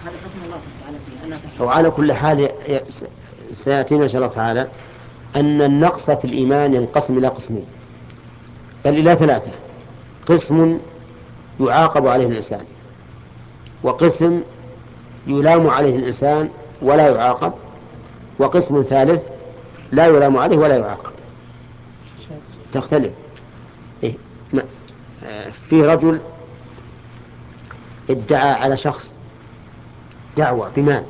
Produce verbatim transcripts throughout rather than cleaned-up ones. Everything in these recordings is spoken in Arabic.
وعلى كل حال ي- ي- سيأتينا إن شاء الله تعالى أن النقص في الإيمان ينقسم إلى قسمين، بل إلى ثلاثة: قسم يعاقب عليه الإنسان، وقسم يلام عليه الإنسان ولا يعاقب، وقسم ثالث لا يلام عليه ولا يعاقب. تختلف. إيه؟ ما- آه، في رجل ادعى على شخص دعوة بمال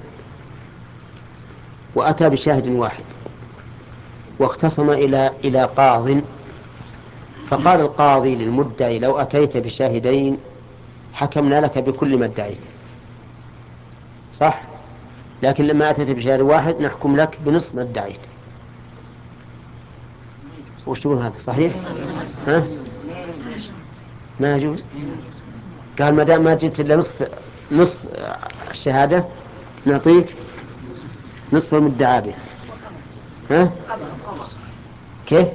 وأتى بشاهد واحد واختصم إلى إلى قاض، فقال القاضي للمدعي: لو أتيت بشاهدين حكمنا لك بكل ما ادعيته، صح؟ لكن لما أتيت بشاهد واحد نحكم لك بنصف ما ادعيت. وش تقول هذا؟ صحيح؟ ها؟ ما يجوز. قال ما دام ما جبت إلا نصف نصف الشهادة نعطيك نصف المدعى به. ها؟ كيف؟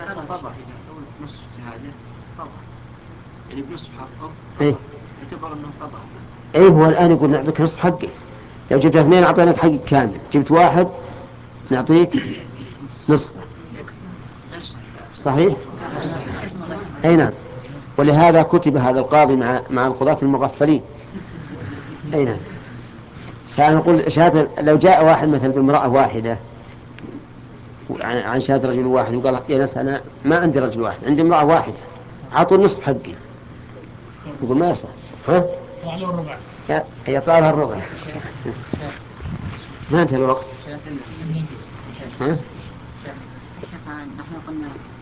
يعني بنصف حقه. ايه يعتبر انه قضاء. ايه هو الان يقول نعطيك نصف حقه. لو جبت اثنين اعطيناك حقك كامل، جبت واحد نعطيك نصف. صحيح؟ اي نعم. ولهذا كتب هذا القاضي مع مع القضاة المغفلين. اي نعم. فأنا أقول شهادة لو جاء واحد مثلا بامرأة واحدة عن عن شهادة رجل واحد وقال: يا ناس أنا ما عندي رجل واحد، عندي امرأة واحدة، أعطوا النصف حقي. يقول ما يصح. ها؟ يا- يطلع لها الربع. ما انتهى الوقت. ها؟ شيخ، نحن قلنا